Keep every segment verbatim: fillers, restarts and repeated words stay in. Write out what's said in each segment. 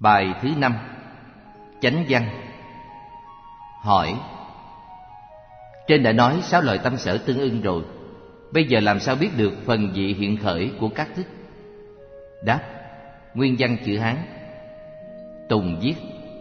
Bài thứ năm. Chánh văn. Hỏi: trên đã nói sáu loại tâm sở tương ưng rồi, bây giờ làm sao biết được phần vị hiện khởi của các thức? Đáp: nguyên văn chữ Hán. Tùng viết: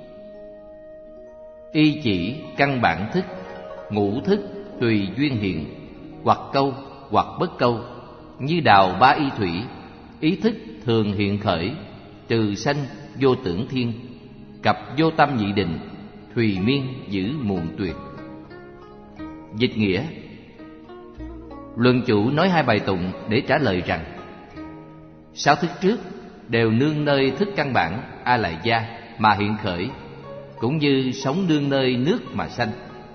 y chỉ căn bản thức, ngũ thức tùy duyên hiện, hoặc câu hoặc bất câu, như đào ba y thủy, ý thức thường hiện khởi, trừ sanh vô tưởng thiên, cập vô tâm nhị định, thùy miên giữ muộn tuyệt. Dịch nghĩa: luận chủ nói hai bài tụng để trả lời rằng sáu thức trước đều nương nơi thức căn bản A Lại Gia mà hiện khởi, cũng như sống nương nơi nước mà sanh.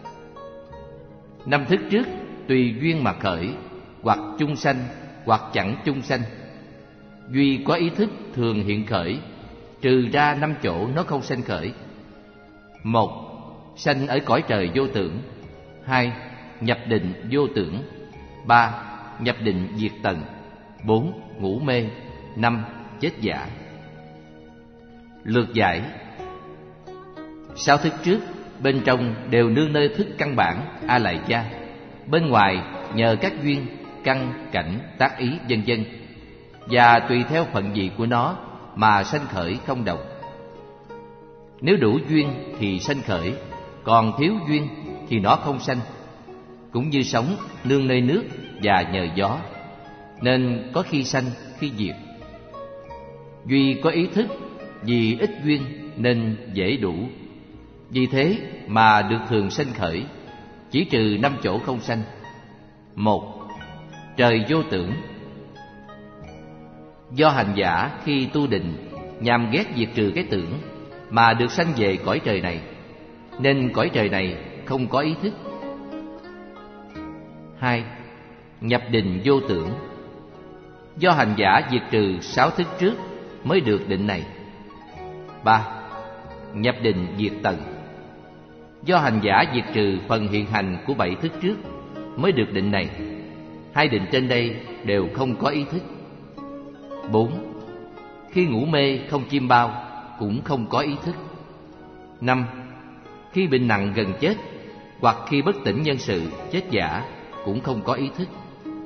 Năm thức trước tùy duyên mà khởi, hoặc chung sanh hoặc chẳng chung sanh. Duy có ý thức thường hiện khởi, trừ ra năm chỗ nó không sanh khởi. Một, sanh ở cõi trời vô tưởng. Hai, nhập định vô tưởng. Ba, nhập định diệt tận. Bốn, ngủ mê. Năm, chết giả. Lược giải: sáu thức trước bên trong đều nương nơi thức căn bản A Lại Gia, bên ngoài nhờ các duyên, căn, cảnh, tác ý vân vân, và tùy theo phận vị của nó mà sanh khởi không đồng. Nếu đủ duyên thì sanh khởi, còn thiếu duyên thì nó không sanh. Cũng như sống nương nơi nước và nhờ gió, nên có khi sanh khi diệt. Duy có ý thức, vì ít duyên nên dễ đủ. Vì thế mà được thường sanh khởi, chỉ trừ năm chỗ không sanh. Một, trời vô tưởng. Do hành giả khi tu định nhằm ghét diệt trừ cái tưởng mà được sanh về cõi trời này, nên cõi trời này không có ý thức. Hai, nhập định vô tưởng. Do hành giả diệt trừ sáu thức trước mới được định này. Ba, nhập định diệt tận. Do hành giả diệt trừ phần hiện hành của bảy thức trước mới được định này. Hai định trên đây đều không có ý thức. Bốn, khi ngủ mê không chiêm bao cũng không có ý thức. Năm, khi bệnh nặng gần chết hoặc khi bất tỉnh nhân sự chết giả cũng không có ý thức.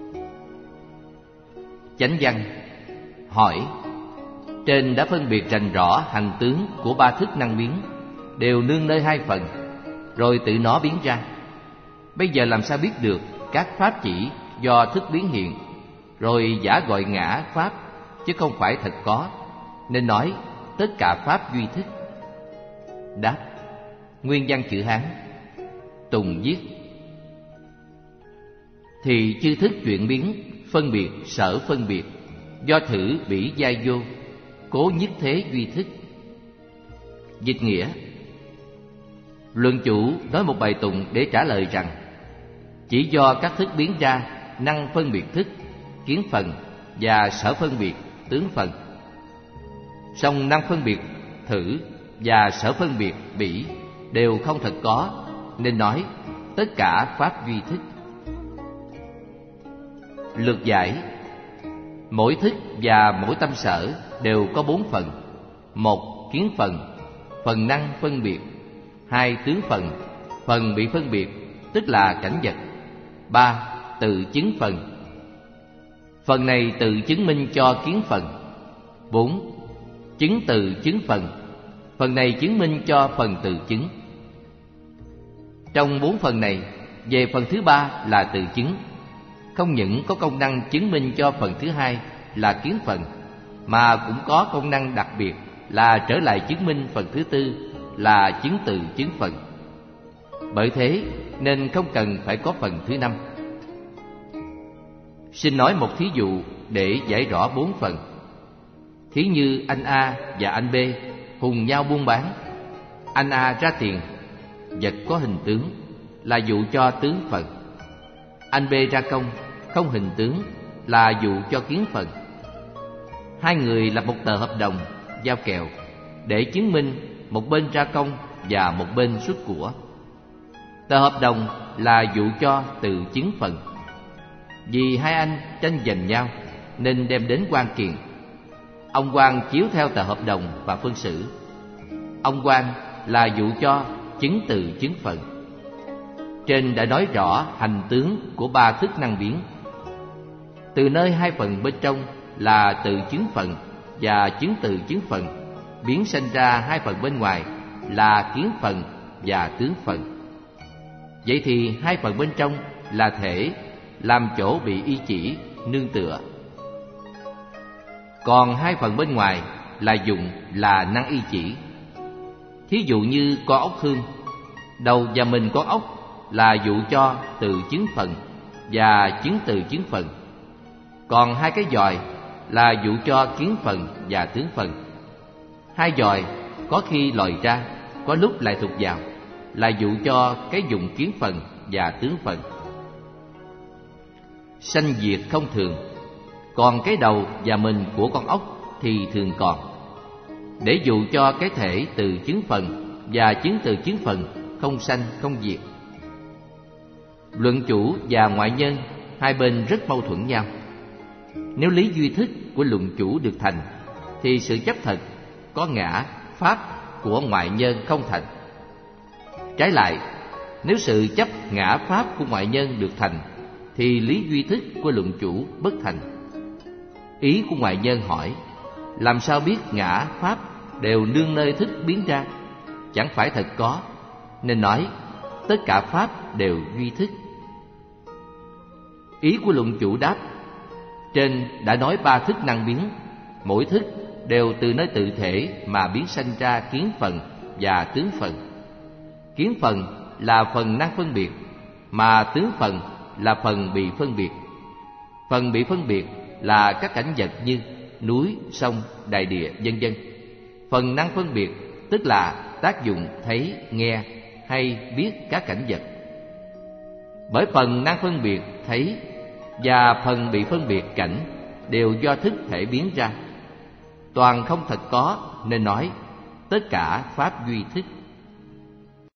Chánh văn. Hỏi: trên đã phân biệt rành rõ hành tướng của ba thức năng biến, đều nương nơi hai phần, rồi tự nó biến ra. Bây giờ làm sao biết được các pháp chỉ do thức biến hiện, rồi giả gọi ngã pháp, chứ không phải thật có, nên nói tất cả pháp duy thức. Đáp: nguyên văn chữ Hán. Tùng viết: thì chư thức chuyển biến, phân biệt sở phân biệt, do thử bỉ giai vô, cố nhất thế duy thức. Dịch nghĩa: luận chủ nói một bài tụng để trả lời rằng chỉ do các thức biến ra năng phân biệt thức, kiến phần, và sở phân biệt, tướng phần. Song năng phân biệt thử và sở phân biệt bỉ đều không thật có, nên nói tất cả pháp duy thức. Lược giải: mỗi thức và mỗi tâm sở đều có bốn phần. Một, kiến phần, phần năng phân biệt. Hai, tướng phần, phần bị phân biệt, tức là cảnh vật. Ba, tự chứng phần, phần này tự chứng minh cho kiến phần. Bốn, chứng tự chứng phần, phần này chứng minh cho phần tự chứng. Trong bốn phần này, về phần thứ ba là tự chứng, không những có công năng chứng minh cho phần thứ hai là kiến phần, mà cũng có công năng đặc biệt là trở lại chứng minh phần thứ tư là chứng tự chứng phần. Bởi thế nên không cần phải có phần thứ năm. Xin nói một thí dụ để giải rõ bốn phần. Thí như anh A và anh B hùng nhau buôn bán. Anh A ra tiền, vật có hình tướng, là dụ cho tướng phần. Anh B ra công, không hình tướng, là dụ cho kiến phần. Hai người lập một tờ hợp đồng giao kèo để chứng minh một bên ra công và một bên xuất của. Tờ hợp đồng là dụ cho tự chứng phần. Vì hai anh tranh giành nhau nên đem đến quan kiện. Ông quan chiếu theo tờ hợp đồng và phân xử, Ông quan là dụ cho chứng từ chứng phần. Trên đã nói rõ hành tướng của ba thức năng biến. Từ nơi hai phần bên trong là tự chứng phần và chứng từ chứng phần, biến sanh ra hai phần bên ngoài là kiến phần và tướng phần. Vậy thì hai phần bên trong là thể, làm chỗ bị y chỉ, nương tựa. Còn hai phần bên ngoài là dụng, là năng y chỉ. Thí dụ như có ốc hương, đầu và mình có ốc là dụ cho từ chứng phần và chứng từ chứng phần. Còn hai cái giòi là dụ cho kiến phần và tướng phần. Hai giòi có khi lòi ra, có lúc lại thụt vào, là dụ cho cái dụng kiến phần và tướng phần. Sanh diệt không thường, còn cái đầu và mình của con ốc thì thường còn, để dụ cho cái thể từ chứng phần và chứng từ chứng phần không sanh không diệt. Luận chủ và ngoại nhân hai bên rất mâu thuẫn nhau. Nếu lý duy thức của luận chủ được thành, thì sự chấp thật có ngã pháp của ngoại nhân không thành. Trái lại, nếu sự chấp ngã pháp của ngoại nhân được thành, thì lý duy thức của luận chủ bất thành. Ý của ngoại nhân hỏi: làm sao biết ngã pháp đều nương nơi thức biến ra? Chẳng phải thật có, nên nói tất cả pháp đều duy thức. Ý của luận chủ đáp: trên đã nói ba thức năng biến, mỗi thức đều từ nơi tự thể mà biến sanh ra kiến phần và tướng phần. Kiến phần là phần năng phân biệt, mà tướng phần là phần bị phân biệt. Phần bị phân biệt là các cảnh vật như núi, sông, đại địa, vân vân. Phần năng phân biệt tức là tác dụng thấy, nghe hay biết các cảnh vật. Bởi phần năng phân biệt thấy và phần bị phân biệt cảnh đều do thức thể biến ra, toàn không thật có, nên nói tất cả pháp duy thức.